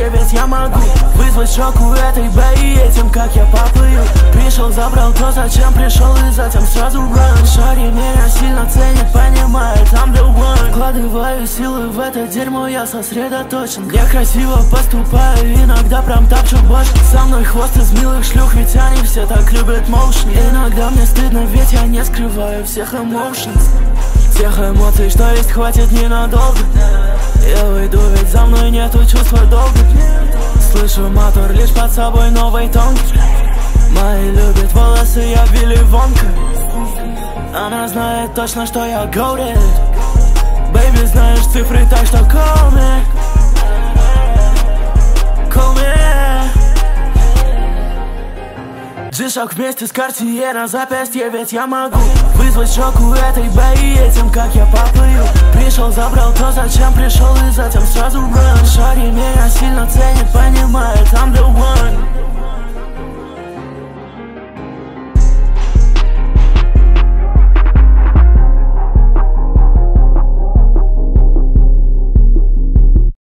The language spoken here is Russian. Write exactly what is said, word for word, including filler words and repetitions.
запястье, ведь я могу вызвать шок у этой бэи этим, как я поплыл. Пришел, забрал то, зачем пришел, и затем сразу run. Шари меня сильно ценит, понимает, I'm the one. Вкладываю силы в это дерьмо, я сосредоточен. Я красиво поступаю, иногда прям топчу башню. Со мной хвост из милых шлюх, ведь они все так любят моушн. Иногда мне стыдно, ведь я не скрываю всех emotions. Тех эмоций, что есть, хватит ненадолго. Я выйду, ведь за мной нету чувства долга. Слышу мотор лишь под собой новый тон. Мои любят волосы, я Вилли Вонка. Она знает точно, что я goated. Baby, знаешь цифры, так что call me. Call me. G-Shock вместе с Cartier на запястье, ведь я могу вызвать шок у этой бэи этим, как я поплыл. Пришел, забрал то, зачем пришел, и затем сразу run. Шари меня сильно ценит, понимает, I'm the one.